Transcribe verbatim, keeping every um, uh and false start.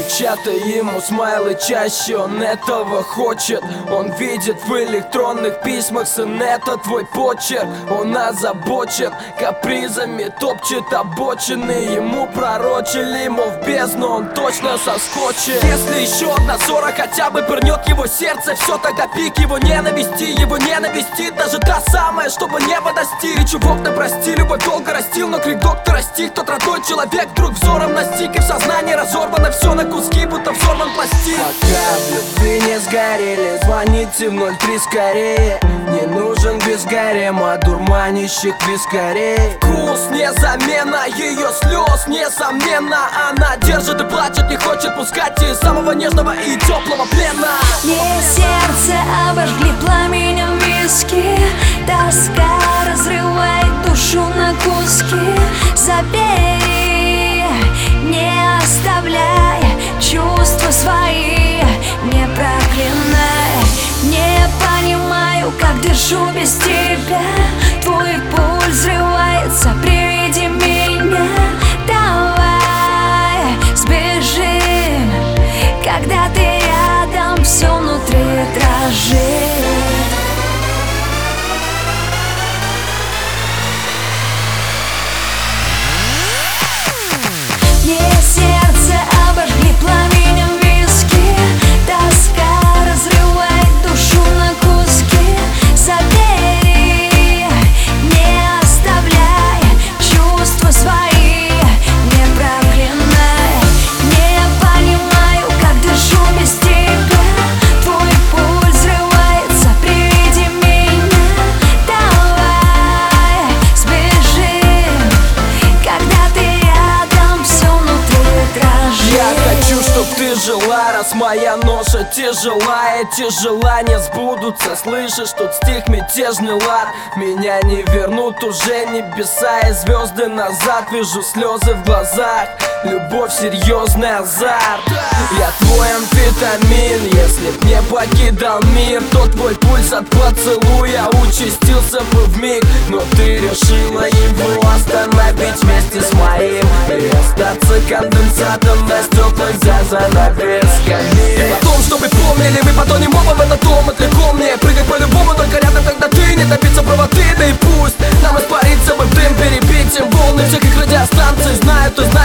Печатай ему смайлы чаще, он этого хочет. Он видит в электронных письмах, сын, это твой почерк. Он озабочен капризами, топчет обочины. Ему пророчили, мол, в бездну он точно соскочит. Если еще одна ссора хотя бы пырнет его сердце, все, тогда пик его ненависти. Его ненависти даже та самая, чтобы небо достиг. Чувак, да прости, любовь долго растил, но крик доктора стих. Тот родной человек вдруг взором настиг, и в сознании разорвано все на куски, будто взорван пластик. Пока в любви не сгорели, звоните в ноль три скорее. Не нужен без гарема, дурманящих вискарей. Вкус не замена ее слез, несомненно. Она держит и плачет, не хочет пускать из самого нежного и теплого плена. Мне сердце обожгли пламенем виски. Тоска разрывает душу на куски. Забери, не оставляй чувства свои, не проклинай. Не понимаю, как дышу без тебя. Твой пульс взрывается при виде меня. Давай сбежим, когда ты рядом, все внутри дрожит. Мне сердце обожгли пламенем виски. Тоска разрывает душу на куски. Забери, не оставляй чувства свои, не проклинай. Не понимаю, как дышу без тебя. Твой пульс взрывается при виде меня. Давай сбежим, когда ты рядом, все внутри дрожит. Я хочу, чтоб ты жила, раз моя ноша тяжела. Эти желания сбудутся, слышишь, тут стих мятежный лад. Меня не вернут уже небеса и звезды назад. Вижу слезы в глазах, любовь серьезный азарт. Я твой амфетамин, если б не покидал мир, то твой пульс от поцелуя участился бы вмиг. Но ты решила его остановить вместе с моим и остаться конденсатом на стеклах за занавесками. О том, чтобы помнили, мы потонем оба в этот дом. Это легко мне прыгать по-любому, только рядом, когда ты не добиться правоты. Да и пусть нам испариться бы в дым, перебить им волны всех их радиостанций. Знаю, ты знаешь,